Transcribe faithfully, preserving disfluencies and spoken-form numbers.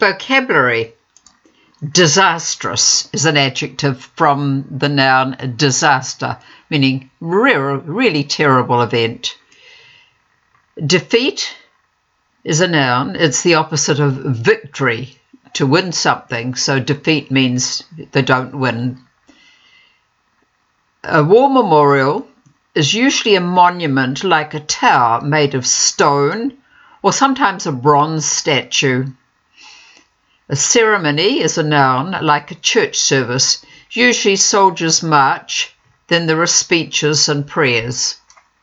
Vocabulary. Disastrous is an adjective from the noun disaster, meaning re- really terrible event. Defeat is a noun. It's the opposite of victory, to win something. So defeat means they don't win. A war memorial is usually a monument like a tower made of stone or sometimes a bronze statue. A ceremony is a noun like a church service. Usually soldiers march, then there are speeches and prayers.